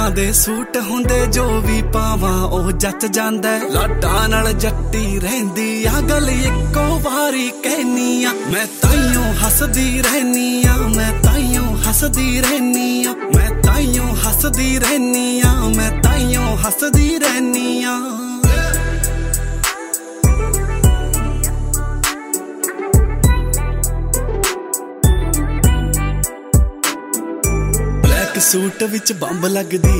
ਦੇ ਸੂਟ ਹੁੰਦੇ ਜੋ ਵੀ ਪਾਵਾਂ ਉਹ ਜੱਚ ਜਾਂਦਾ। ਲਾਡਾਂ ਨਾਲ ਜੱਟੀ ਰਹਿੰਦੀ ਆ ਗੱਲ ਇੱਕੋ ਵਾਰੀ ਕਹਿਨੀ ਆ। ਮੈਂ ਤਾਈਓ ਹੱਸਦੀ ਰਹਿਨੀ ਆ, ਮੈਂ ਤਾਈਓ ਹੱਸਦੀ ਰਹਿਨੀ ਆ, ਮੈਂ ਤਾਈਓ ਹੱਸਦੀ ਰਹਿਨੀ ਆ, ਮੈਂ ਤਾਈਓ ਹੱਸਦੀ ਰਹਿਨੀ ਆ। ਬਲੈਕ ਸੂਟ ਵਿੱਚ ਬੰਬ ਲੱਗਦੀ